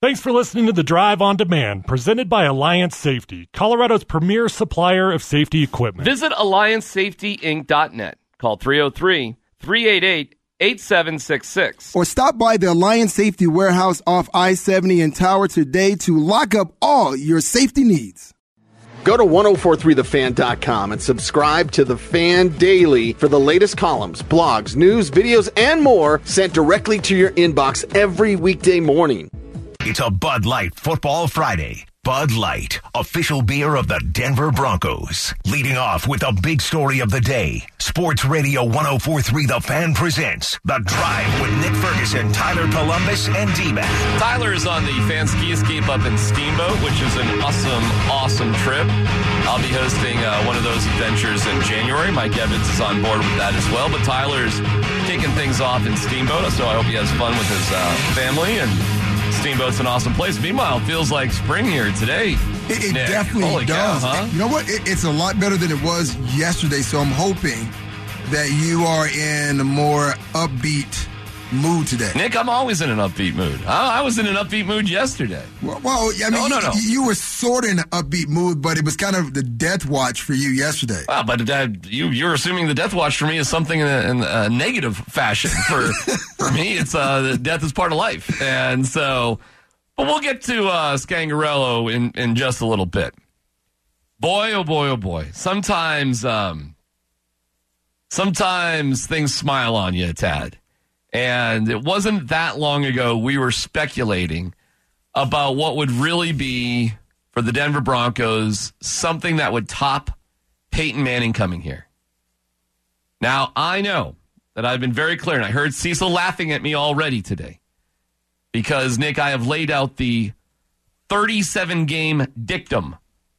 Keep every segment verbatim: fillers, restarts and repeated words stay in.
Thanks for listening to The Drive on Demand, presented by Alliance Safety, Colorado's premier supplier of safety equipment. Visit alliance safety inc dot net. Call three oh three, three eight eight, eight seven six six. Or stop by the Alliance Safety Warehouse off I seventy in Tower today to lock up all your safety needs. Go to ten forty-three the fan dot com and subscribe to The Fan Daily for the latest columns, blogs, news, videos, and more sent directly to your inbox every weekday morning. It's a Bud Light Football Friday. Bud Light, official beer of the Denver Broncos. Leading off with the big story of the day. Sports Radio ten forty-three The Fan presents The Drive with Nick Ferguson, Tyler Columbus, and D-Man. Tyler is on the Fan Ski Escape up in Steamboat, which is an awesome, awesome trip. I'll be hosting uh, one of those adventures in January. Mike Evans is on board with that as well. But Tyler's kicking things off in Steamboat, so I hope he has fun with his uh, family. And Steamboat's an awesome place. Meanwhile, it feels like spring here today. It, it Nick, definitely holy does. Cow, huh? You know what? It, it's a lot better than it was yesterday, so I'm hoping that you are in a more upbeat mood today. Nick, I'm always in an upbeat mood. I, I was in an upbeat mood yesterday. Well, well I mean, no, no, no. You, you were sort of in an upbeat mood, but it was kind of the death watch for you yesterday. Well, but uh, you, you're assuming the death watch for me is something in a, in a negative fashion. For for me, it's uh, death is part of life. And so, but we'll get to uh, Scangarello in, in just a little bit. Boy, oh boy, oh boy. Sometimes, um, sometimes things smile on you, Tad. And it wasn't that long ago we were speculating about what would really be, for the Denver Broncos, something that would top Peyton Manning coming here. Now, I know that I've been very clear, and I heard Cecil laughing at me already today, because, Nick, I have laid out the thirty-seven game dictum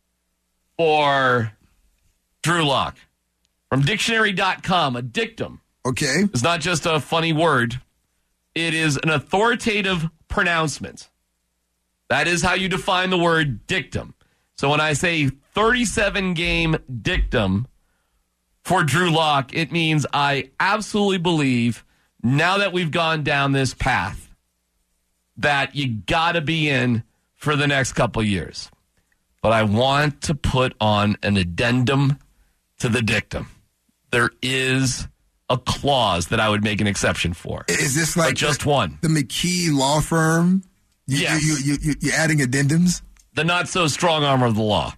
for Drew Lock. From dictionary dot com, a dictum. Okay. It's not just a funny word. It is an authoritative pronouncement. That is how you define the word dictum. So when I say thirty-seven game dictum for Drew Lock, it means I absolutely believe, now that we've gone down this path, that you got to be in for the next couple years. But I want to put on an addendum to the dictum. There is a clause that I would make an exception for. Is this like but just the, one? The McKee Law Firm? You, yes. You, you, you, you're adding addendums? The not so strong arm of the law.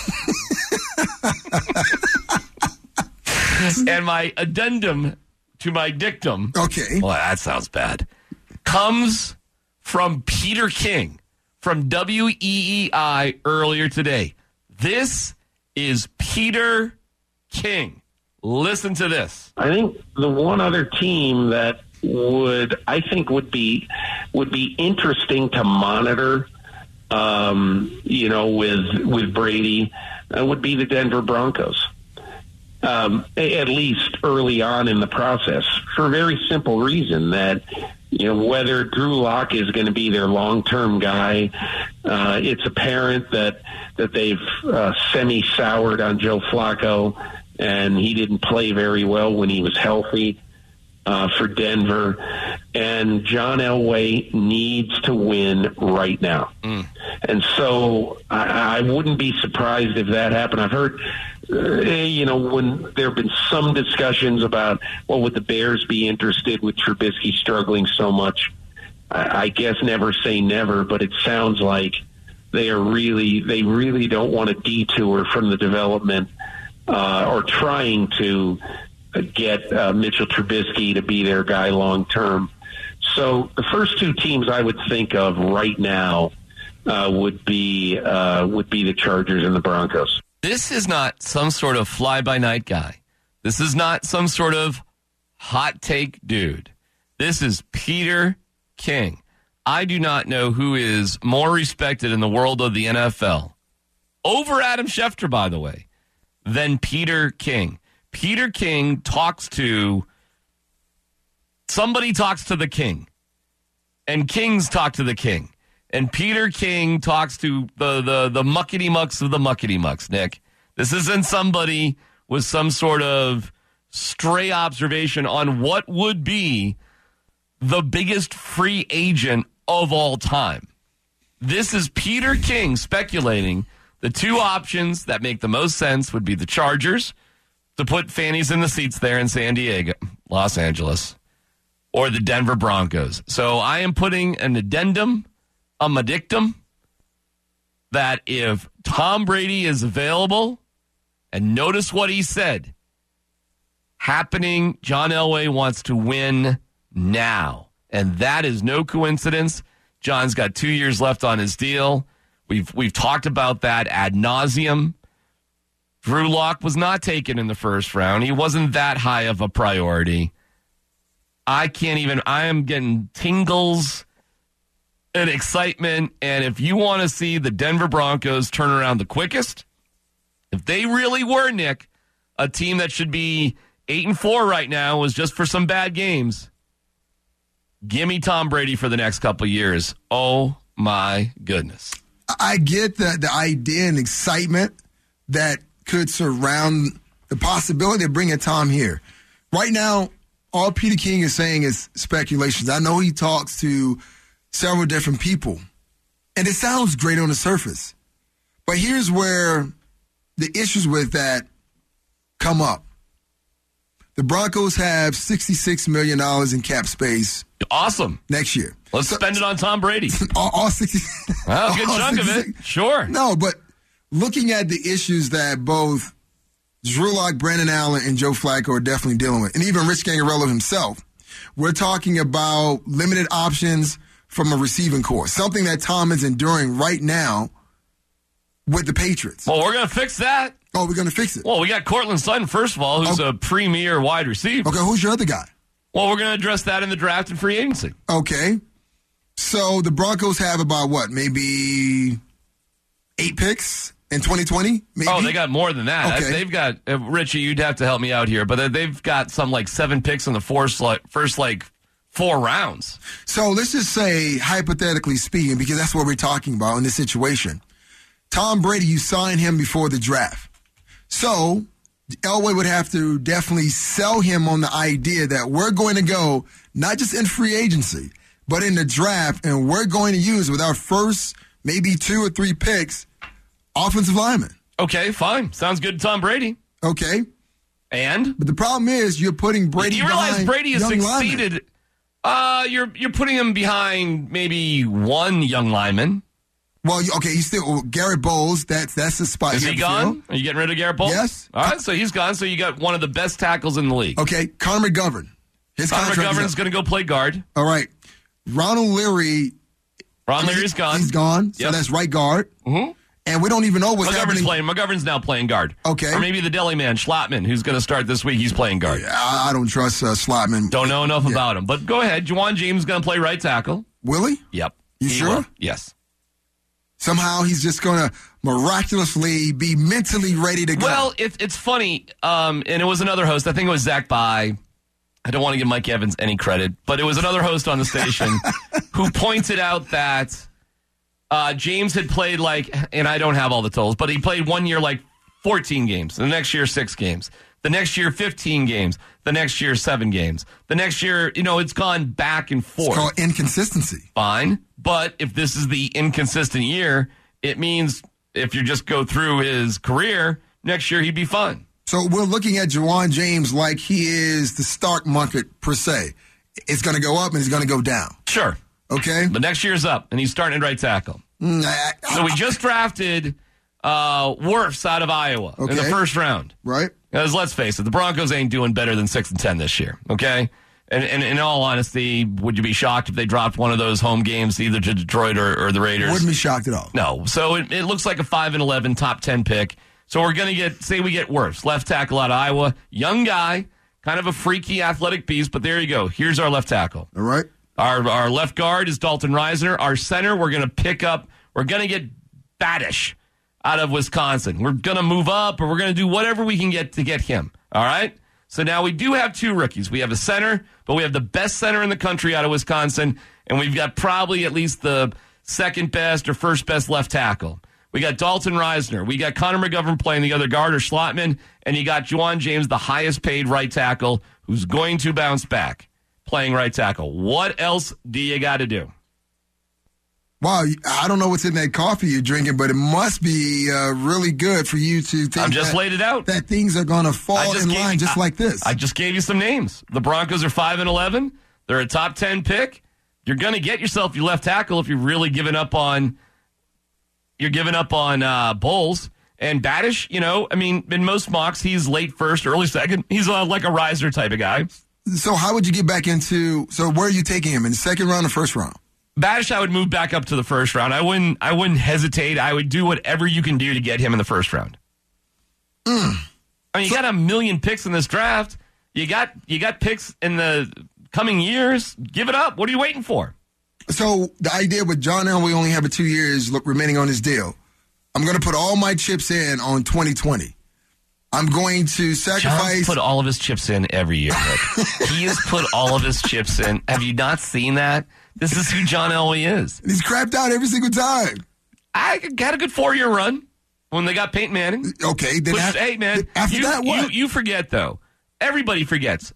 And my addendum to my dictum. Okay. Well, that sounds bad. Comes from Peter King from W E E I earlier today. This is Peter King. Listen to this. I think the one other team that would, I think would be, would be interesting to monitor, um, you know, with, with Brady, uh, would be the Denver Broncos. Um, at least early on in the process, for a very simple reason that, you know, whether Drew Lock is going to be their long-term guy, uh, it's apparent that, that they've uh, semi-soured on Joe Flacco, and he didn't play very well when he was healthy uh, for Denver. And John Elway needs to win right now. Mm. And so I, I wouldn't be surprised if that happened. I've heard, uh, you know, when there have been some discussions about, well, would the Bears be interested with Trubisky struggling so much? I, I guess never say never, but it sounds like they are really, they really don't want a detour from the development Uh, or trying to get uh, Mitchell Trubisky to be their guy long term. So the first two teams I would think of right now uh, would be uh, would be the Chargers and the Broncos. This is not some sort of fly-by-night guy. This is not some sort of hot take dude. This is Peter King. I do not know who is more respected in the world of the N F L, over Adam Schefter, by the way, than Peter King. Peter King talks to, somebody talks to the king, and kings talk to the king. And Peter King talks to the, the, the muckety-mucks of the muckety-mucks, Nick. This isn't somebody with some sort of stray observation on what would be the biggest free agent of all time. This is Peter King speculating the two options that make the most sense would be the Chargers to put fannies in the seats there in San Diego, Los Angeles, or the Denver Broncos. So I am putting an addendum, a medictum, that if Tom Brady is available, and notice what he said, happening, John Elway wants to win now. And that is no coincidence. John's got two years left on his deal. We've we've talked about that ad nauseum. Drew Lock was not taken in the first round. He wasn't that high of a priority. I can't even, I am getting tingles and excitement. And if you want to see the Denver Broncos turn around the quickest, if they really were, Nick, a team that should be eight and four right now, was just for some bad games, give me Tom Brady for the next couple of years. Oh, my goodness. I get the, the idea and excitement that could surround the possibility of bringing Tom here. Right now, all Peter King is saying is speculations. I know he talks to several different people, and it sounds great on the surface. But here's where the issues with that come up. The Broncos have sixty-six million dollars in cap space. Awesome. Next year. Let's so, spend it on Tom Brady. all, all sixty. Well, a good all chunk sixty-six. of it. Sure. No, but looking at the issues that both Drew Lock, Brandon Allen, and Joe Flacco are definitely dealing with, and even Rich Gangarello himself, we're talking about limited options from a receiving corps, something that Tom is enduring right now with the Patriots. Well, we're going to fix that. Oh, we're going to fix it. Well, we got Cortland Sutton, first of all, who's oh. a premier wide receiver. Okay, who's your other guy? Well, we're going to address that in the draft and free agency. Okay. So the Broncos have about what, maybe eight picks in twenty twenty? Maybe? Oh, they got more than that. Okay. They've got, uh, Richie, you'd have to help me out here, but they've got some like seven picks in the first, like, first, like four rounds. So let's just say, hypothetically speaking, because that's what we're talking about in this situation. Tom Brady, you signed him before the draft. So Elway would have to definitely sell him on the idea that we're going to go not just in free agency, but in the draft, and we're going to use with our first maybe two or three picks, offensive linemen. Okay, fine. Sounds good to Tom Brady. Okay. And? But the problem is you're putting Brady Do you realize behind Brady has young succeeded? linemen. Uh, you're you're putting him behind maybe one young lineman. Well, okay, he's still well, Garrett Bowles. That's that's the spot. Is he gone? Are you getting rid of Garrett Bowles? Yes. All right, so he's gone. So you got one of the best tackles in the league. Okay, Connor McGovern. His Connor contract is McGovern's up. going to go play guard. All right, Ronald Leary. Ron Leary's gone. He's gone. So Yep. that's right guard. Mm-hmm. And we don't even know what's McGovern's happening. playing. McGovern's now playing guard. Okay. Or maybe the deli man, Schlattman, who's going to start this week. He's playing guard. I, I don't trust uh, Slotman. Don't know enough Yeah. about him. But go ahead. Juwan James is going to play right tackle. Will he? Yep. You He sure? will. Yes. Somehow he's just going to miraculously be mentally ready to go. Well, it, it's funny, um, and it was another host. I think it was Zach By. I don't want to give Mike Evans any credit, but it was another host on the station who pointed out that uh, James had played like, and I don't have all the totals, but he played one year like fourteen games, the next year six games, the next year fifteen games, the next year seven games, the next year, you know, it's gone back and forth. It's called inconsistency. Fine, but if this is the inconsistent year, it means if you just go through his career, next year he'd be fine. So we're looking at Juwan James like he is the stock market per se. It's going to go up and it's going to go down. Sure. Okay? But next year's up, and he's starting at right tackle. Mm, I, I, So we just drafted uh, Wirfs out of Iowa in the Okay. first round. right? Because let's face it, the Broncos ain't doing better than six and ten this year. Okay, and, and in all honesty, would you be shocked if they dropped one of those home games either to Detroit or, or the Raiders? Wouldn't be shocked at all. No. So it, it looks like a five and eleven top ten pick. So we're gonna get, say we get Wirfs, left tackle out of Iowa, young guy, kind of a freaky athletic beast. But there you go. Here's our left tackle. All right? Our our left guard is Dalton Reisner. Our center, we're going to pick up, we're going to get Badish out of Wisconsin. We're going to move up, or we're going to do whatever we can get to get him. All right? So now we do have two rookies. We have a center, but we have the best center in the country out of Wisconsin, and we've got probably at least the second best or first best left tackle. We got Dalton Reisner. We got Connor McGovern playing the other guard, or Schlattman, and you got Juwan James, the highest paid right tackle, who's going to bounce back, playing right tackle. What else do you got to do? Wow, I don't know what's in that coffee you're drinking, but it must be uh, really good for you to think I've just that, laid it out. that things are going to fall in gave, line just I, like this. I just gave you some names. The Broncos are five and eleven. They're a top ten pick. You're going to get yourself your left tackle if you're really giving up on you're giving up on uh, Bowles. And Badish, you know, I mean, in most mocks, he's late first, early second. He's uh, like a riser type of guy. So how would you get back into, so where are you taking him, in the second round or first round? Badish, I would move back up to the first round. I wouldn't I wouldn't hesitate. I would do whatever you can do to get him in the first round. Mm. I mean, you got a million picks in this draft. You got you got picks in the coming years. Give it up. What are you waiting for? So the idea with John Elway only having two years look, remaining on his deal, I'm going to put all my chips in on twenty twenty. I'm going to sacrifice. John's put all of his chips in every year, Nick. He has put all of his chips in. Have you not seen that? This is who John Elway is. He's crapped out every single time. I got a good four-year run when they got Peyton Manning. Okay, then Which, after, hey, man, after you, that, what? You, you forget, though. Everybody forgets.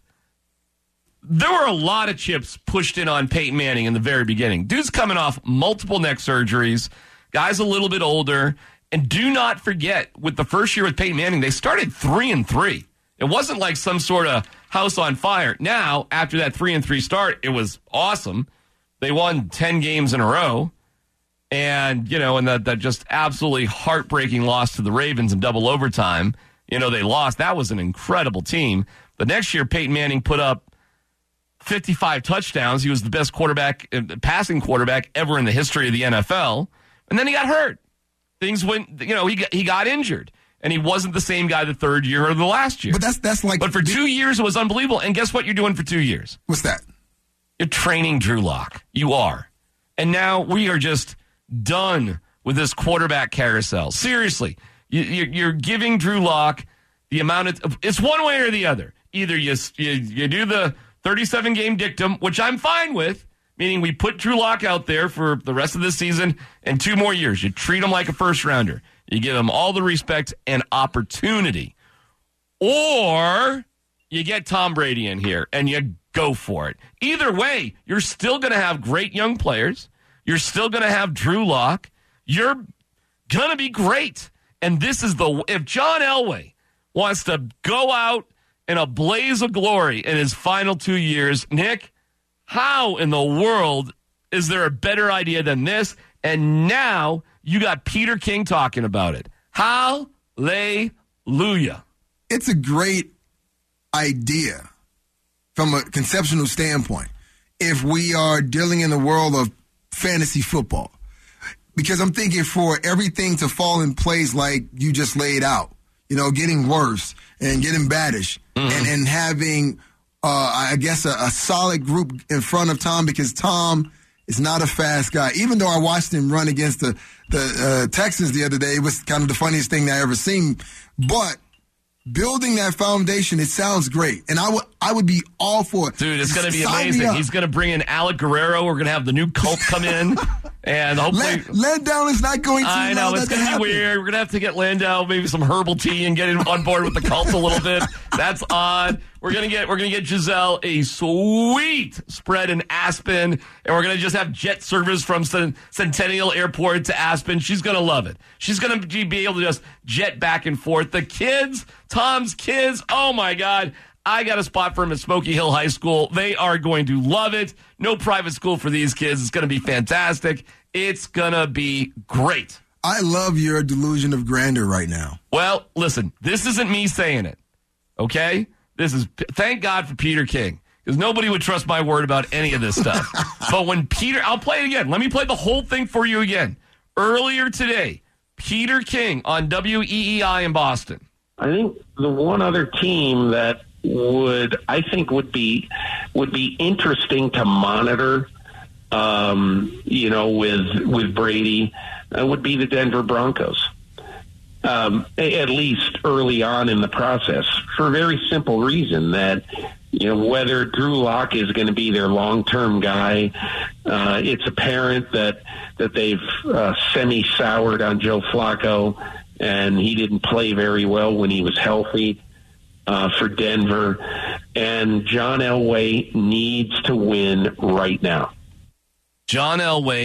There were a lot of chips pushed in on Peyton Manning in the very beginning. Dude's coming off multiple neck surgeries. Guy's a little bit older. And do not forget, with the first year with Peyton Manning, they started three and three. It wasn't like some sort of house on fire. Now, after that three and three start, it was awesome. They won ten games in a row. And, you know, and that, that just absolutely heartbreaking loss to the Ravens in double overtime. You know, they lost. That was an incredible team. The next year, Peyton Manning put up fifty-five touchdowns. He was the best quarterback, passing quarterback ever in the history of the N F L. And then he got hurt. Things went, you know, he got, he got injured. And he wasn't the same guy the third year or the last year. But that's that's like. But for two years, it was unbelievable. And guess what you're doing for two years? What's that? You're training Drew Lock. You are. And now we are just done with this quarterback carousel. Seriously. You, you're, you're giving Drew Lock the amount of, it's one way or the other. Either you, you, you do the thirty-seven game dictum, which I'm fine with, meaning we put Drew Lock out there for the rest of this season and two more years. You treat him like a first rounder. You give him all the respect and opportunity. Or you get Tom Brady in here and you go for it. Either way, you're still going to have great young players. You're still going to have Drew Lock. You're going to be great. And this is the, if John Elway wants to go out in a blaze of glory in his final two years, Nick, how in the world is there a better idea than this? And now you got Peter King talking about it. Hallelujah. It's a great idea from a conceptual standpoint if we are dealing in the world of fantasy football. Because I'm thinking for everything to fall in place like you just laid out, you know, getting worse and getting baddish mm-hmm. and, and having, uh, I guess, a, a solid group in front of Tom, because Tom is not a fast guy. Even though I watched him run against the, the uh, Texans the other day, it was kind of the funniest thing that I ever seen. But building that foundation, it sounds great. And I would I would be all for it. Dude, it's going to be Sign amazing. He's going to bring in Alec Guerrero. We're going to have the new cult come in. And hopefully... Landau is not going to I know, it's going to be weird. We're going to have to get Landau maybe some herbal tea and get him on board with the cult a little bit. That's odd. We're going to get we're going to get Giselle a sweet spread in Aspen, and we're going to just have jet service from Centennial Airport to Aspen. She's going to love it. She's going to be able to just jet back and forth. The kids, Tom's kids, oh my God. I got a spot for them at Smoky Hill High School. They are going to love it. No private school for these kids. It's going to be fantastic. It's going to be great. I love your delusion of grandeur right now. Well, listen, this isn't me saying it, okay? This is, thank God for Peter King, because nobody would trust my word about any of this stuff. But when Peter, I'll play it again. Let me play the whole thing for you again. Earlier today, Peter King on W E E I in Boston. I think the one other team that would I think would be would be interesting to monitor, um, you know, with with Brady, uh, would be the Denver Broncos. Um, at least early on in the process, for a very simple reason that, you know, whether Drew Lock is going to be their long-term guy, uh, it's apparent that that they've uh, semi-soured on Joe Flacco, and he didn't play very well when he was healthy. Uh, for Denver, and John Elway needs to win right now. John Elway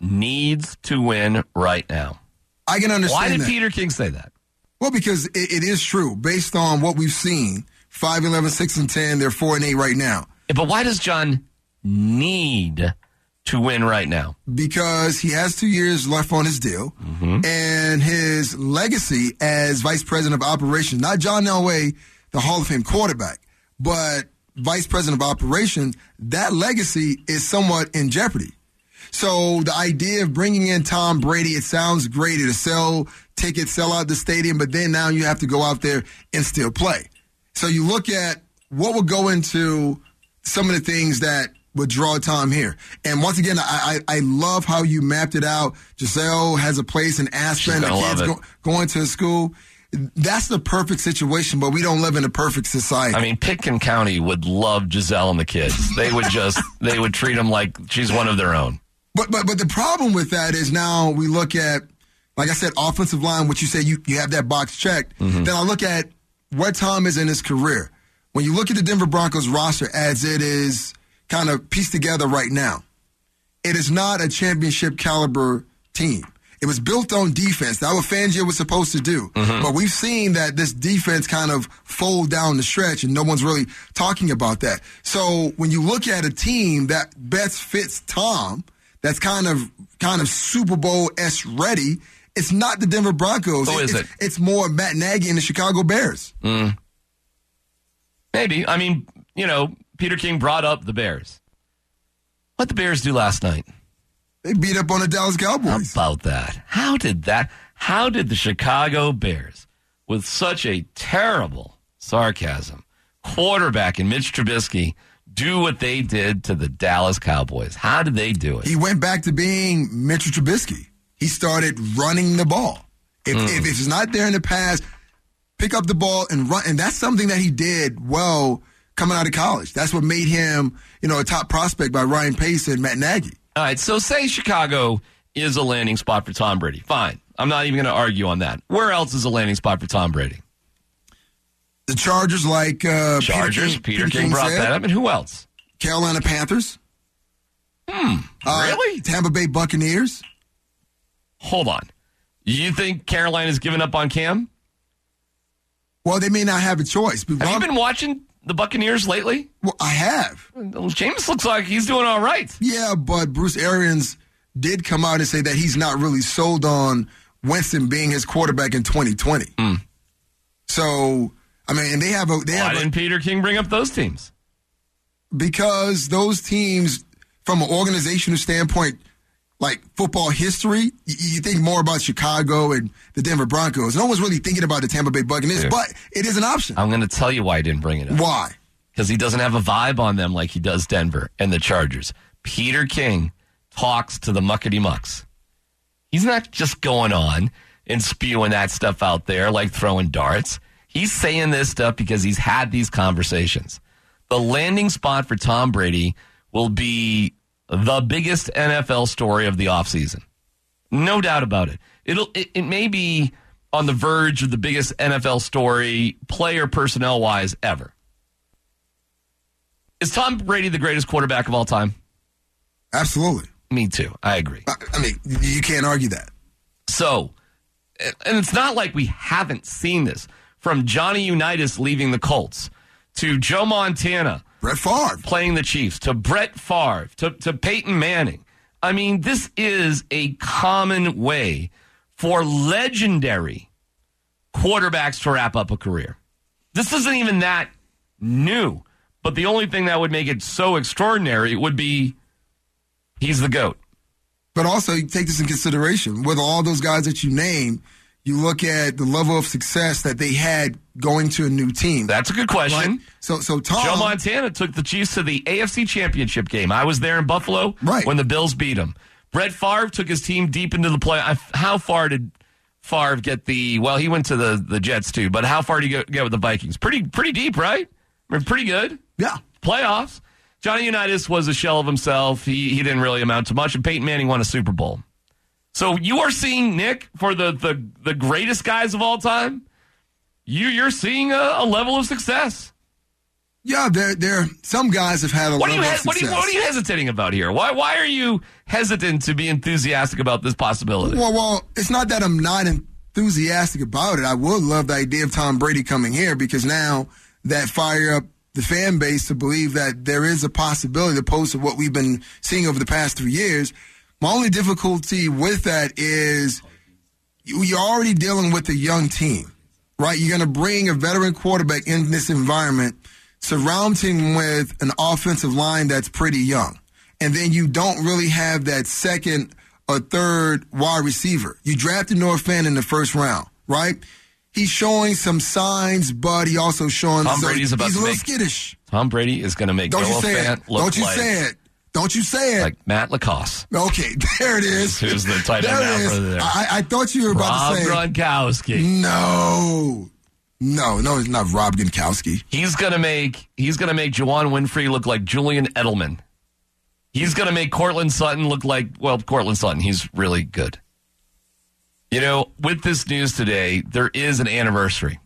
needs to win right now. I can understand Why did that. Peter King say that? Well, because it, it is true. Based on what we've seen, five, eleven, six, and ten, they're four and eight right now. Yeah, but why does John need to win right now? Because he has two years left on his deal, Mm-hmm. and his legacy as vice president of operations, not John Elway, the Hall of Fame quarterback, but vice president of operations, that legacy is somewhat in jeopardy. So the idea of bringing in Tom Brady, it sounds great. It'll sell tickets, sell out the stadium, but then now you have to go out there and still play. So you look at what would go into some of the things that would draw Tom here. And once again, I, I, I love how you mapped it out. Giselle has a place in Aspen. The kids go, going to school. That's the perfect situation, but we don't live in a perfect society. I mean, Pitkin County would love Giselle and the kids. They would just, they would treat them like she's one of their own. But but but the problem with that is now we look at, like I said, offensive line, which you say you, you have that box checked. Mm-hmm. Then I look at where Tom is in his career. When you look at the Denver Broncos roster as it is kind of pieced together right now, it is not a championship caliber team. It was built on defense. That's what Fangio was supposed to do. Mm-hmm. But we've seen that this defense kind of fold down the stretch, and no one's really talking about that. So when you look at a team that best fits Tom, that's kind of kind of Super Bowl-esque ready, it's not the Denver Broncos. Who it, is it's, it? It's more Matt Nagy and the Chicago Bears. Mm. Maybe. I mean, you know, Peter King brought up the Bears. What did the Bears do last night? They beat up on the Dallas Cowboys. How about that? How did that? How did the Chicago Bears, with such a terrible sarcasm, quarterback in Mitch Trubisky, do what they did to the Dallas Cowboys? How did they do it? He went back to being Mitchell Trubisky. He started running the ball. If, mm. if, if it's not there in the past, pick up the ball and run. And that's something that he did well coming out of college. That's what made him, you know, a top prospect by Ryan Pace and Matt Nagy. All right, so say Chicago is a landing spot for Tom Brady. Fine. I'm not even going to argue on that. Where else is a landing spot for Tom Brady? The Chargers, like uh, Chargers. Peter King, Peter Peter King, King brought said. that up. And who else? Carolina Panthers. Hmm. Uh, really? Tampa Bay Buccaneers. Hold on. You think Carolina's given up on Cam? Well, they may not have a choice. But Have Rob, you been watching the Buccaneers lately? Well, I have. Well, James looks like he's doing all right. Yeah, but Bruce Arians did come out and say that he's not really sold on Winston being his quarterback in twenty twenty. Mm. So, I mean, and they have a... They Why have didn't a, Peter King bring up those teams? Because those teams, from an organizational standpoint, like football history, you, you think more about Chicago and the Denver Broncos. No one's really thinking about the Tampa Bay Buccaneers, Dude. but it is an option. I'm going to tell you why I didn't bring it up. Why? Because he doesn't have a vibe on them like he does Denver and the Chargers. Peter King talks to the muckety mucks. He's not just going on and spewing that stuff out there like throwing darts. He's saying this stuff because he's had these conversations. The landing spot for Tom Brady will be the biggest N F L story of the offseason. No doubt about it. It'll it, it may be on the verge of the biggest N F L story, player personnel wise, ever. Is Tom Brady the greatest quarterback of all time? Absolutely. Me too. I agree. I, I mean, you can't argue that. So, and it's not like we haven't seen this. From Johnny Unitas leaving the Colts, to Joe Montana, Brett Favre playing the Chiefs, to Brett Favre, to, to Peyton Manning. I mean, this is a common way for legendary quarterbacks to wrap up a career. This isn't even that new, but the only thing that would make it so extraordinary would be he's the GOAT. But also, you take this in consideration. With all those guys that you name, you look at the level of success that they had going to a new team. That's a good question. Right? So, so Tom, Joe Montana took the Chiefs to the A F C Championship game. I was there in Buffalo right. when the Bills beat them. Brett Favre took his team deep into the play. How far did Favre get the? Well, he went to the, the Jets too, but how far did he get with the Vikings? Pretty pretty deep, right? I mean, pretty good. Yeah, playoffs. Johnny Unitas was a shell of himself. He he didn't really amount to much, and Peyton Manning won a Super Bowl. So you are seeing, Nick, for the the, the greatest guys of all time, you you're seeing a, a level of success. Yeah, there, there. Some guys have had a What lot are, you of he- success. what, are you, what are you hesitating about here? Why why are you hesitant to be enthusiastic about this possibility? Well, well, it's not that I'm not enthusiastic about it. I would love the idea of Tom Brady coming here because now that fire up the fan base to believe that there is a possibility opposed to what we've been seeing over the past three years. My only difficulty with that is you're already dealing with a young team, right? You're going to bring a veteran quarterback in this environment, surround him with an offensive line that's pretty young. And then you don't really have that second or third wide receiver. You drafted Noah Fant in the first round, right? He's showing some signs, but he also showing Tom some, Brady's about he's to a little make, skittish. Tom Brady is going to make Don't Noah you say Fant it. look Don't you like, say it. Don't you say it. like Matt Lacoste. Okay, there it is. Who's the tight end there now it is. for there? I, I thought you were about Rob to say Gronkowski. No. No, no, it's not Rob Gronkowski. He's gonna make he's gonna make Juwan Winfrey look like Julian Edelman. He's gonna make Cortland Sutton look like well, Cortland Sutton. He's really good. You know, with this news today, there is an anniversary.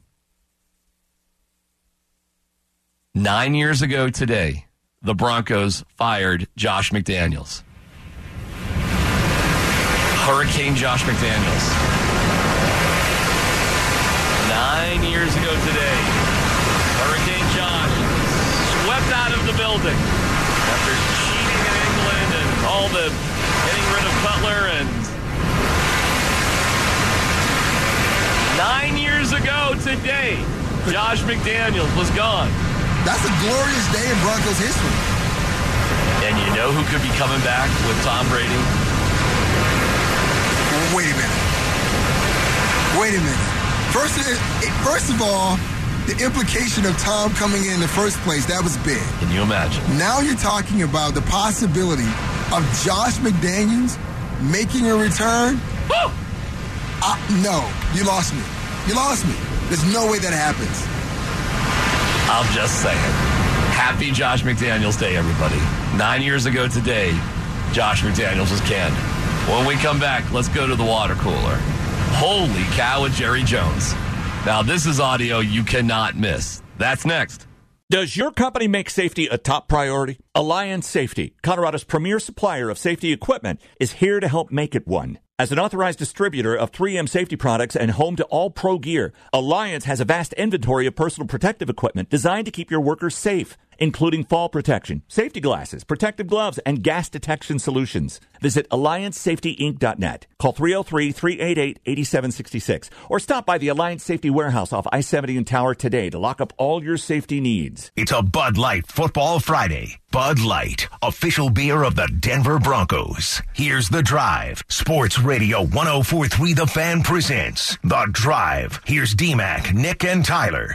Nine years ago today, the Broncos fired Josh McDaniels. Hurricane Josh McDaniels. Nine years ago today, Hurricane Josh swept out of the building after cheating in England and all the getting rid of Cutler. And nine years ago today, Josh McDaniels was gone. That's a glorious day in Broncos history. And you know who could be coming back with Tom Brady? Wait a minute. Wait a minute. First, first of all, the implication of Tom coming in in the first place, that was big. Can you imagine? Now you're talking about the possibility of Josh McDaniels making a return? Woo! Uh, no, you lost me. You lost me. There's no way that happens. I'm just saying. Happy Josh McDaniels Day, everybody. Nine years ago today, Josh McDaniels was canned. When we come back, let's go to the water cooler. Holy cow with Jerry Jones. Now, this is audio you cannot miss. That's next. Does your company make safety a top priority? Alliance Safety, Colorado's premier supplier of safety equipment, is here to help make it one. As an authorized distributor of three M safety products and home to all pro gear, Alliance has a vast inventory of personal protective equipment designed to keep your workers safe, including fall protection, safety glasses, protective gloves, and gas detection solutions. Visit alliance safety inc dot net. Call three oh three, three eight eight, eight seven six six or stop by the Alliance Safety Warehouse off I seventy and Tower today to lock up all your safety needs. It's a Bud Light Football Friday. Bud Light, official beer of the Denver Broncos. Here's The Drive. Sports Radio one oh four point three The Fan presents The Drive. Here's D-Mac, Nick, and Tyler.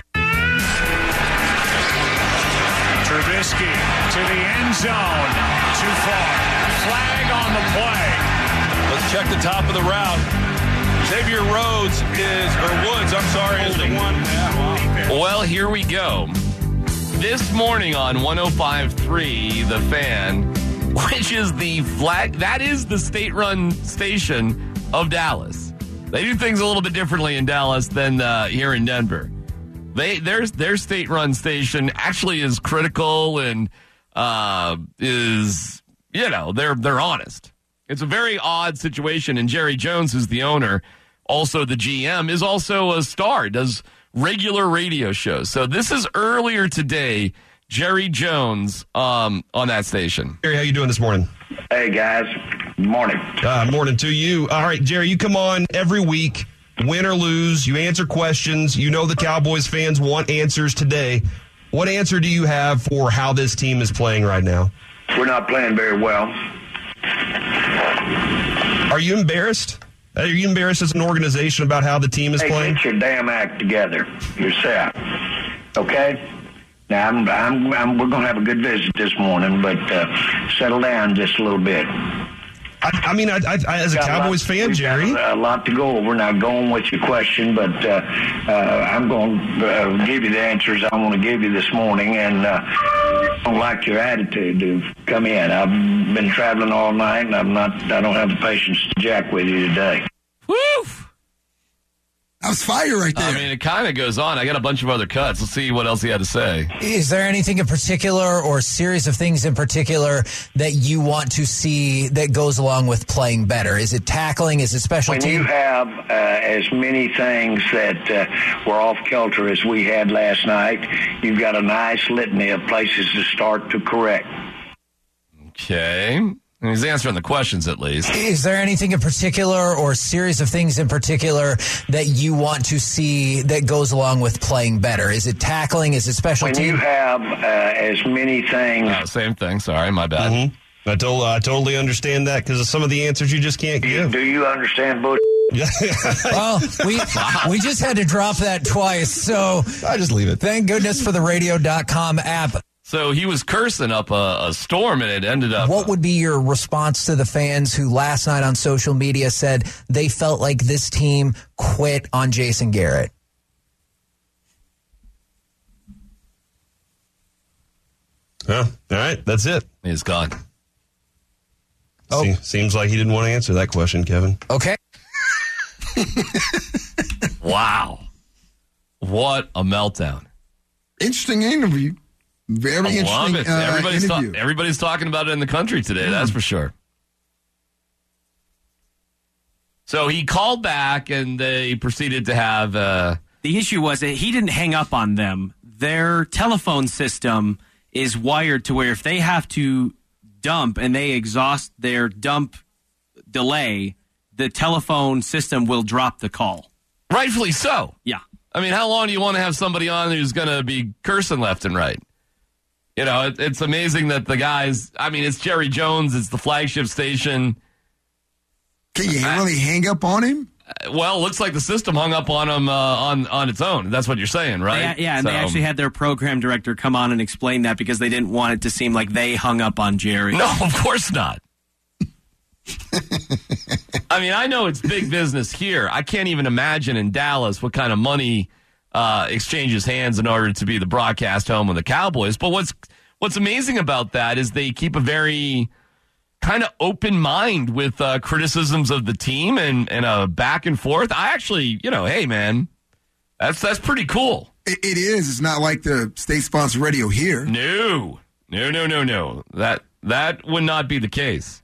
Trubisky to the end zone. Too far. Flag on the play. Let's check the top of the route. Xavier Rhodes is, or Woods, I'm sorry, is the one. Yeah, wow. Well, here we go. This morning on one oh five point three The Fan, which is the flag, that is the state-run station of Dallas. They do things a little bit differently in Dallas than uh, here in Denver. They their their state-run station actually is critical and uh, is, you know, they're they're honest. It's a very odd situation, and Jerry Jones, who's the owner, also the G M, is also a star, does regular radio shows. So this is earlier today, Jerry Jones um, on that station. Jerry, how you doing this morning? Hey, guys. Morning. Uh, morning to you. All right, Jerry, you come on every week, win or lose. You answer questions. You know the Cowboys fans want answers today. What answer do you have for how this team is playing right now? We're not playing very well. Are you embarrassed? Are you embarrassed as an organization about how the team is hey, playing? Get your damn act together yourself, okay? Now, I'm, I'm, I'm, we're going to have a good visit this morning, but uh, settle down just a little bit. I, I mean, I, I, I, as a Cowboys lot, fan, Jerry. A lot to go over. Now, going with your question, but uh, uh, I'm going to uh, give you the answers I want to give you this morning, and uh, I don't like your attitude to come in. I've been traveling all night, and I'm not. I don't have the patience to jack with you today. Woo! I was fire right there. I mean, it kind of goes on. I got a bunch of other cuts. Let's see what else he had to say. Is there anything in particular or a series of things in particular that you want to see that goes along with playing better? Is it tackling? Is it special When team? you have uh, as many things that uh, were off kilter as we had last night, you've got a nice litany of places to start to correct. Okay. He's answering the questions at least. Is there anything in particular or a series of things in particular that you want to see that goes along with playing better? Is it tackling? Is it special When team? you have uh, as many things... Oh, same thing. Sorry, my bad. Mm-hmm. I, to- I totally understand that because of some of the answers you just can't give. Do you understand, Bush? Well, we we just had to drop that twice, so I just leave it. Thank goodness for the radio dot com app. So he was cursing up a, a storm, and it ended up... What would be your response to the fans who last night on social media said they felt like this team quit on Jason Garrett? Oh, all right, that's it. He's gone. Oh. Se- seems like he didn't want to answer that question, Kevin. Okay. Wow. What a meltdown. Interesting interview. Very I interesting love it. uh, everybody's, interview. ta- everybody's talking about it in the country today, mm. that's for sure. So he called back, and they proceeded to have... Uh, the issue was that he didn't hang up on them. Their telephone system is wired to where if they have to dump and they exhaust their dump delay, the telephone system will drop the call. Rightfully so. Yeah. I mean, how long do you want to have somebody on who's going to be cursing left and right? You know, it, it's amazing that the guys, I mean, it's Jerry Jones, it's the flagship station. Can you uh, really hang up on him? Uh, well, it looks like the system hung up on him uh, on, on its own. That's what you're saying, right? They, yeah, and so, they actually had their program director come on and explain that because they didn't want it to seem like they hung up on Jerry. No, of course not. I mean, I know it's big business here. I can't even imagine in Dallas what kind of money uh, exchanges hands in order to be the broadcast home of the Cowboys. But what's what's amazing about that is they keep a very kind of open mind with uh, criticisms of the team and, and a back and forth. I actually, you know, hey, man, that's that's pretty cool. It, it is. It's not like the state-sponsored radio here. No, no, no, no, no. That that would not be the case.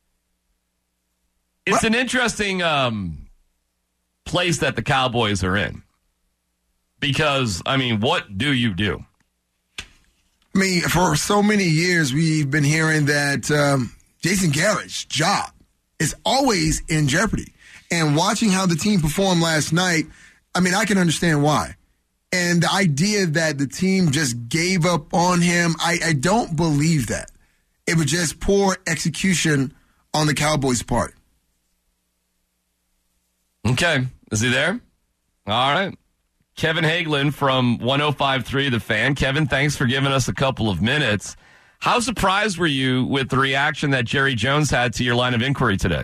It's what? an interesting um, place that the Cowboys are in. Because, I mean, what do you do? I mean, for so many years, we've been hearing that um, Jason Garrett's job is always in jeopardy. And watching how the team performed last night, I mean, I can understand why. And the idea that the team just gave up on him, I, I don't believe that. It was just poor execution on the Cowboys' part. Okay. Is he there? All right. Kevin Hagelin from one oh five point three The Fan. Kevin, thanks for giving us a couple of minutes. How surprised were you with the reaction that Jerry Jones had to your line of inquiry today?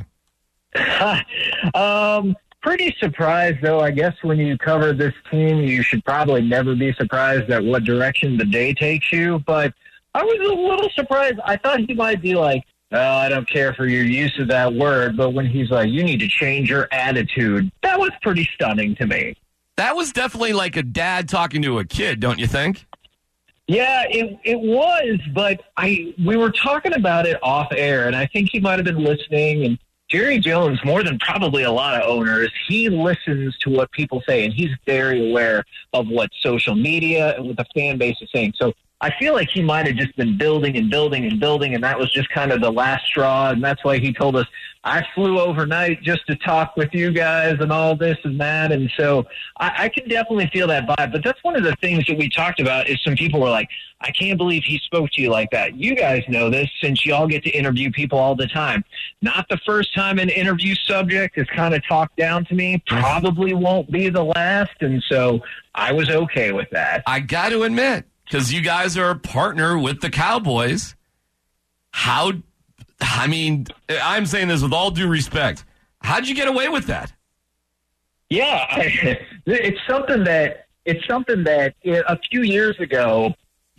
um, pretty surprised, though. I guess when you cover this team, you should probably never be surprised at what direction the day takes you. But I was a little surprised. I thought he might be like, well, I don't care for your use of that word, but when he's like, you need to change your attitude, that was pretty stunning to me. That was definitely like a dad talking to a kid, don't you think? Yeah, it it was, but I we were talking about it off air, and I think he might have been listening. And Jerry Jones, more than probably a lot of owners, he listens to what people say, and he's very aware of what social media and what the fan base is saying. So I feel like he might have just been building and building and building, and that was just kind of the last straw, and that's why he told us, I flew overnight just to talk with you guys and all this and that, and so I, I can definitely feel that vibe. But that's one of the things that we talked about is some people were like, I can't believe he spoke to you like that. You guys know this since y'all get to interview people all the time. Not the first time an interview subject is kind of talked down to me. Probably won't be the last, and so I was okay with that. I got to admit, because you guys are a partner with the Cowboys, how, I mean, I'm saying this with all due respect, how'd you get away with that? Yeah, I, it's something that, it's something that a few years ago,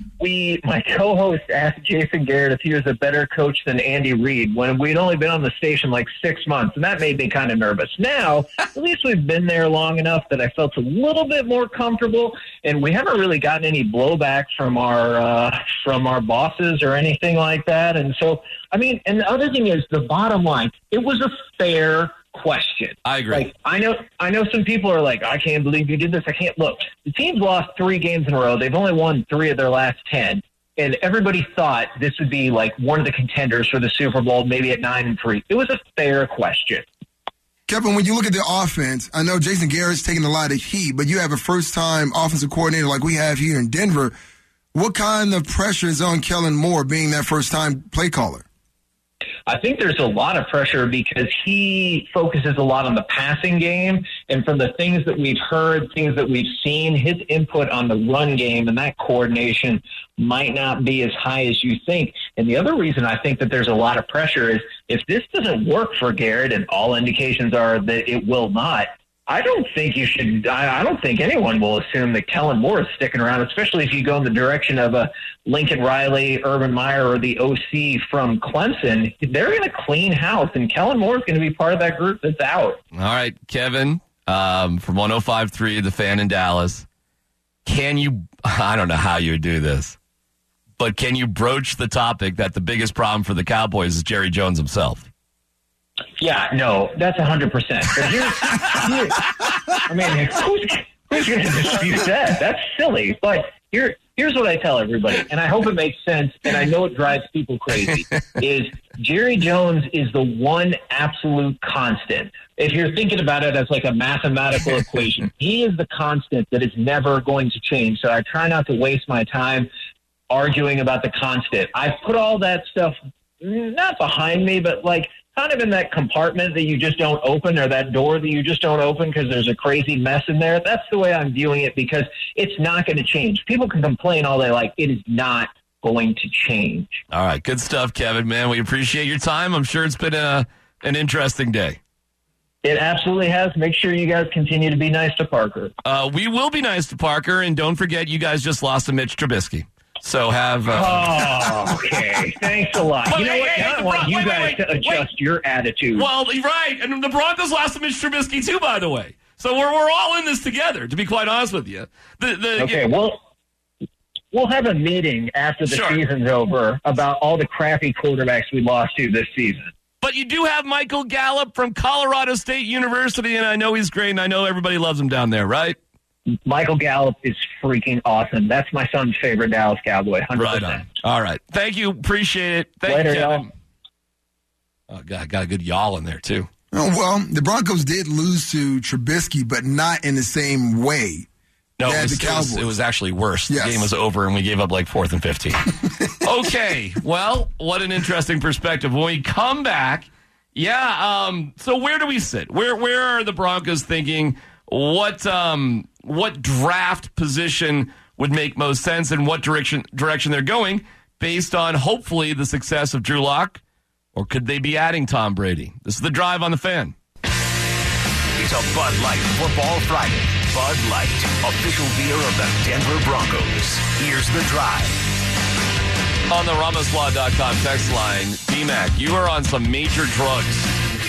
we, my co-host asked Jason Garrett if he was a better coach than Andy Reid when we'd only been on the station like six months, and that made me kind of nervous. Now, at least we've been there long enough that I felt a little bit more comfortable, and we haven't really gotten any blowback from our uh, from our bosses or anything like that. And so, I mean, and the other thing is, the bottom line, it was a fair question. I agree. Like, I know, I know some people are like, I can't believe you did this. I can't look. The team's lost three games in a row. They've only won three of their last ten, and everybody thought this would be like one of the contenders for the Super Bowl, maybe at nine and three. It was a fair question. Kevin, when you look at the offense, I know Jason Garrett's taking a lot of heat, but you have a first-time offensive coordinator like we have here in Denver. What kind of pressure is on Kellen Moore being that first-time play caller? I think there's a lot of pressure because he focuses a lot on the passing game. And from the things that we've heard, things that we've seen, his input on the run game and that coordination might not be as high as you think. And the other reason I think that there's a lot of pressure is if this doesn't work for Garrett, and all indications are that it will not, I don't think you should. I, I don't think anyone will assume that Kellen Moore is sticking around, especially if you go in the direction of a Lincoln Riley, Urban Meyer, or the O C from Clemson. They're going to clean house, and Kellen Moore is going to be part of that group that's out. All right, Kevin, um, from one oh five point three, The Fan in Dallas. Can you? I don't know how you would do this, but can you broach the topic that the biggest problem for the Cowboys is Jerry Jones himself? Yeah, no, that's one hundred percent. But here's, here, I mean, who's, who's going to dispute that? That's silly. But here, here's what I tell everybody, and I hope it makes sense, and I know it drives people crazy, is Jerry Jones is the one absolute constant. If you're thinking about it as like a mathematical equation, he is the constant that is never going to change. So I try not to waste my time arguing about the constant. I've put all that stuff not behind me, but like kind of in that compartment that you just don't open, or that door that you just don't open because there's a crazy mess in there. That's the way I'm viewing it, because it's not going to change. People can complain all they like. It is not going to change. All right. Good stuff, Kevin, man. We appreciate your time. I'm sure it's been a, an interesting day. It absolutely has. Make sure you guys continue to be nice to Parker. Uh, we will be nice to Parker, and don't forget you guys just lost to Mitch Trubisky. So have... Uh, oh, okay. Thanks a lot. But you know hey, what? hey, Now I want Bron- you wait, guys wait, wait, to adjust wait. your attitude. Well, right. And the Broncos lost to Mitch Trubisky, too, by the way. So we're we're all in this together, to be quite honest with you. The, the, okay, well, we'll have a meeting after the Sure. season's over about all the crappy quarterbacks we lost to this season. But you do have Michael Gallup from Colorado State University, and I know he's great, and I know everybody loves him down there, right? Michael Gallup is freaking awesome. That's my son's favorite Dallas Cowboy, one hundred percent. Right on. All right. Thank you. Appreciate it. Thank Later, you, Kevin. y'all. Oh, God, got a good y'all in there, too. Oh, well, the Broncos did lose to Trubisky, but not in the same way. No, that it was, the it, was, Cowboys. it was actually worse. Yes. The game was over, and we gave up like fourth and fifteen. Okay. Well, what an interesting perspective. When we come back, yeah, um, so where do we sit? Where where are the Broncos thinking? What um what draft position would make most sense, and what direction direction they're going based on hopefully the success of Drew Lock, or could they be adding Tom Brady? This is The Drive on the Fan. It's a Bud Light Football Friday. Bud Light, official beer of the Denver Broncos. Here's The Drive. On the Ramos Law dot com text line, D-Mac, you are on some major drugs.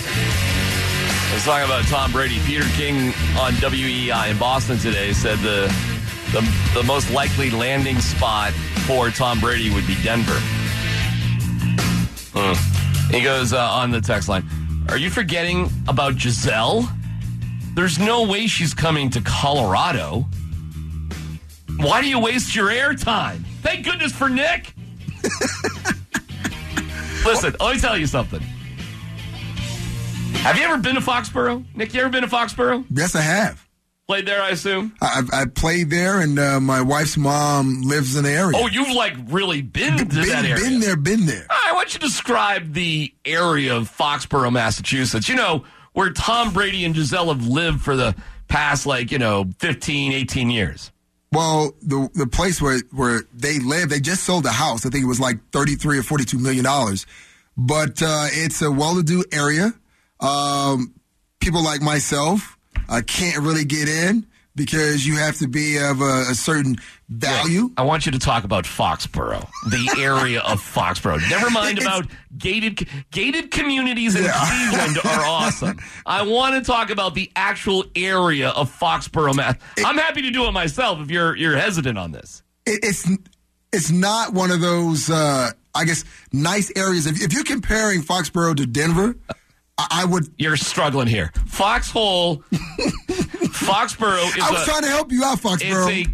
Let's talk about Tom Brady. Peter King on W E I in Boston today said the, the the most likely landing spot for Tom Brady would be Denver. Uh. He goes uh, on the text line, are you forgetting about Giselle? There's no way she's coming to Colorado. Why do you waste your airtime? Thank goodness for Nick. Listen, let me tell you something. Have you ever been to Foxborough? Nick, you ever been to Foxborough? Yes, I have. Played there, I assume? I, I played there, and uh, my wife's mom lives in the area. Oh, you've, like, really been to been, that area? Been there, been there. I want you to describe the area of Foxborough, Massachusetts. You know, where Tom Brady and Giselle have lived for the past, like, you know, fifteen, eighteen years. Well, the the place where, where they live, they just sold the house. I think it was like thirty-three or forty-two million dollars. But uh, it's a well-to-do area. Um, people like myself uh, can't really get in. because you have to be of a, a certain value. Wait, I want you to talk about Foxborough, the area of Foxborough. Never mind It's, about gated gated communities in Yeah. Cleveland are awesome. I want to talk about the actual area of Foxborough, Matt. I'm happy to do it myself if you're you're hesitant on this. It, it's it's not one of those, uh, I guess, nice areas. If, if you're comparing Foxborough to Denver, I, I would. You're struggling here. Foxhole, Foxborough is I was a, trying to help you out, Foxborough. It's a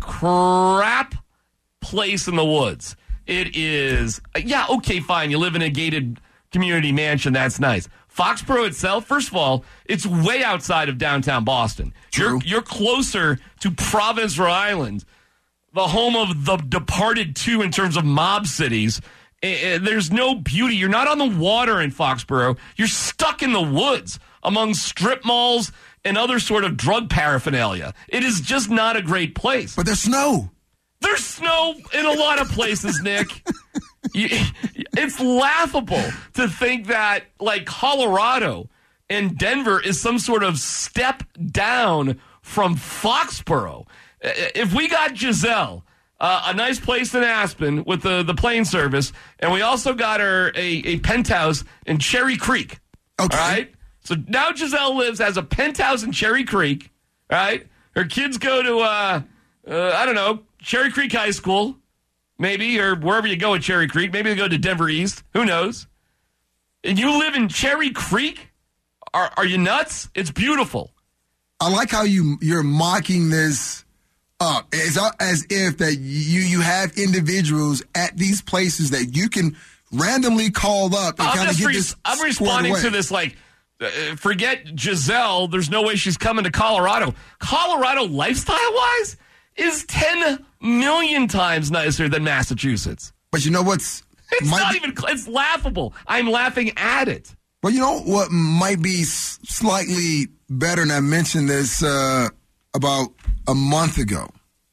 crap place in the woods. It is, yeah, okay, fine. You live in a gated community mansion. That's nice. Foxborough itself, first of all, it's way outside of downtown Boston. True. You're, you're closer to Providence, Rhode Island, the home of the Departed two in terms of mob cities. Uh, there's no beauty. You're not on the water in Foxborough. You're stuck in the woods among strip malls and other sort of drug paraphernalia. It is just not a great place. But there's snow. There's snow in a lot of places, Nick. You, it's laughable to think that, like, Colorado and Denver is some sort of step down from Foxborough. If we got Giselle, uh, a nice place in Aspen with the, the plane service, and we also got her a, a penthouse in Cherry Creek. Okay. All right? So now Giselle lives, has a penthouse in Cherry Creek, right? Her kids go to, uh, uh, I don't know, Cherry Creek High School, maybe, or wherever you go at Cherry Creek. Maybe they go to Denver East. Who knows? And you live in Cherry Creek? Are, are you nuts? It's beautiful. I like how you, you're mocking this up. It's as if that you, you have individuals at these places that you can randomly call up and I'm, kind of just get re- this I'm squared responding away. to this like, uh, forget Giselle. There's no way she's coming to Colorado. Colorado, lifestyle-wise, is ten million times nicer than Massachusetts. But you know what's... It's might not be- even... It's laughable. I'm laughing at it. But you know what might be s- slightly better, and I mentioned this uh, about a month ago.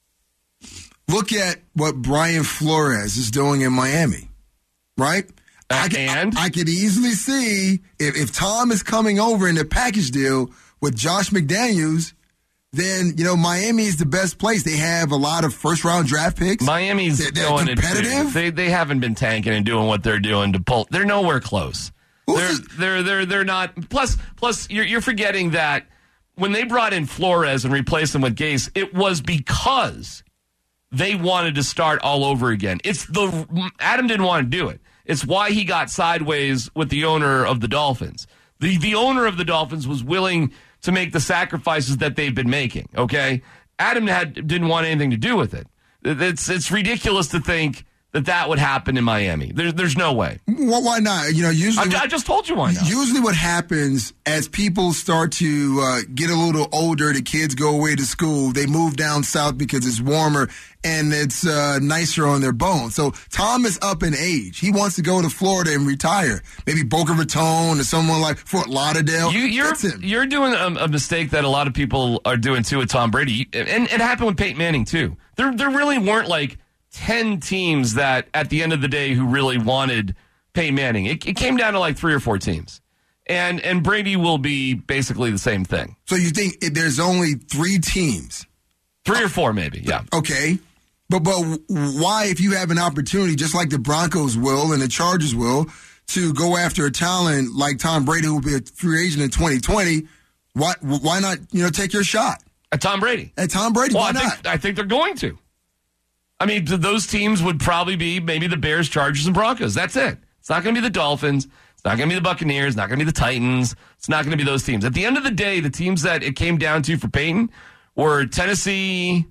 Look at what Brian Flores is doing in Miami, right? Uh, I, can, and? I, I could easily see if, if Tom is coming over in the package deal with Josh McDaniels, then, you know, Miami is the best place. They have a lot of first-round draft picks. Miami's They're, they're going competitive. To, they they haven't been tanking and doing what they're doing to pull. They're nowhere close. They're, they're they're they're not. Plus plus you're you're forgetting that when they brought in Flores and replaced him with Gase, it was because they wanted to start all over again. It's the Adam didn't want to do it. It's why he got sideways with the owner of the Dolphins. The the owner of the Dolphins was willing to make the sacrifices that they've been making. Okay, Adam had didn't want anything to do with it. It's it's ridiculous to think that that would happen in Miami. There's there's no way. Well, why not? You know, usually I, I just told you why not. Usually, what happens as people start to uh, get a little older, the kids go away to school. They move down south because it's warmer and it's uh, nicer on their bones. So Tom is up in age. He wants to go to Florida and retire. Maybe Boca Raton or someone like Fort Lauderdale. You, you're That's him. you're doing a, a mistake that a lot of people are doing too with Tom Brady, and it happened with Peyton Manning too. There there really weren't like ten teams that at the end of the day who really wanted Peyton Manning. It, it came down to like three or four teams. And and Brady will be basically the same thing. So you think if there's only three teams? Three or four maybe, yeah. Okay. But but why, if you have an opportunity, just like the Broncos will and the Chargers will, to go after a talent like Tom Brady, who will be a free agent in twenty twenty, why why not, you know, take your shot? At Tom Brady. At Tom Brady, well, why I not? think, I think they're going to. I mean, th- those teams would probably be maybe the Bears, Chargers, and Broncos. That's it. It's not going to be the Dolphins. It's not going to be the Buccaneers. It's not going to be the Titans. It's not going to be those teams. At the end of the day, the teams that it came down to for Peyton were Tennessee.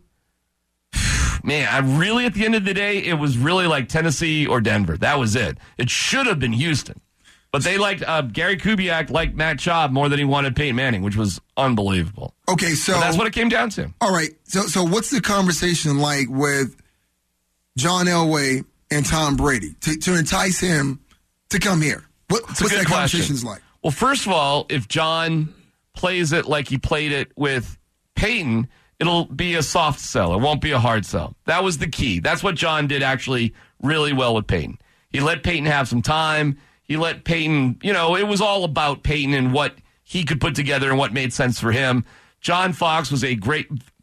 Man, I really, at the end of the day, it was really like Tennessee or Denver. That was it. It should have been Houston. But they liked, uh, Gary Kubiak liked Matt Schaub more than he wanted Peyton Manning, which was unbelievable. Okay, so. But that's what it came down to. All right. So, so what's the conversation like with John Elway and Tom Brady to, to entice him to come here? What, It's a what's good that question. conversation's like? Well, first of all, if John plays it like he played it with Peyton, it'll be a soft sell. It won't be a hard sell. That was the key. That's what John did actually really well with Peyton. He let Peyton have some time. He let Peyton, you know, it was all about Peyton and what he could put together and what made sense for him. John Fox was a great,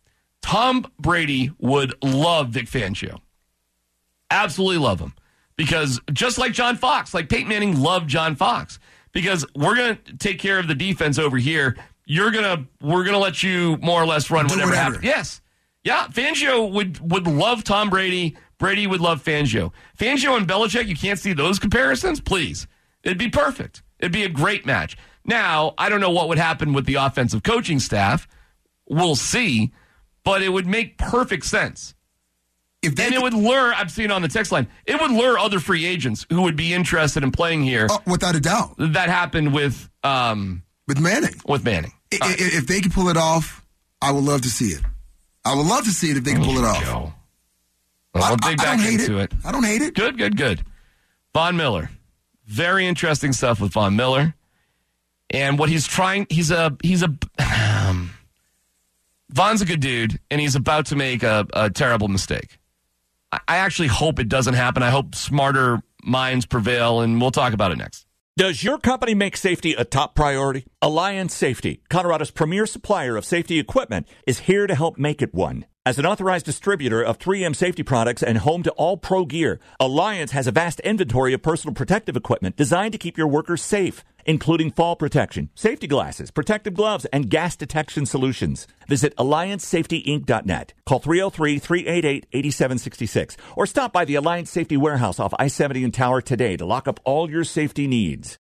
Tom Brady would love Vic Fangio. Absolutely love him. Because just like John Fox, like Peyton Manning loved John Fox. Because we're going to take care of the defense over here. You're going to, we're going to let you more or less run Do whatever, whatever happens. Yes. Yeah, Fangio would, would love Tom Brady. Brady would love Fangio. Fangio and Belichick, you can't see those comparisons? Please. It'd be perfect. It'd be a great match. Now, I don't know what would happen with the offensive coaching staff. We'll see. But it would make perfect sense. If and it would lure, I'm seeing on the text line, it would lure other free agents who would be interested in playing here. Oh, without a doubt. That happened with... Um, with Manning. With Manning. I, right. If they can pull it off, I would love to see it. I would love to see it if they can pull it off. Go. Well, I'll dig I, I back don't into it. it. I don't hate it. Good, good, good. Von Miller. Very interesting stuff with Von Miller. And what he's trying, he's a, he's a, um, Von's a good dude, and he's about to make a, a terrible mistake. I, I actually hope it doesn't happen. I hope smarter minds prevail, and we'll talk about it next. Does your company make safety a top priority? Alliance Safety, Colorado's premier supplier of safety equipment, is here to help make it one. As an authorized distributor of three M safety products and home to all pro gear, Alliance has a vast inventory of personal protective equipment designed to keep your workers safe, including fall protection, safety glasses, protective gloves, and gas detection solutions. Visit alliance safety inc dot net. Call three oh three, three eight eight, eight seven six six or stop by the Alliance Safety Warehouse off I seventy in Tower today to lock up all your safety needs.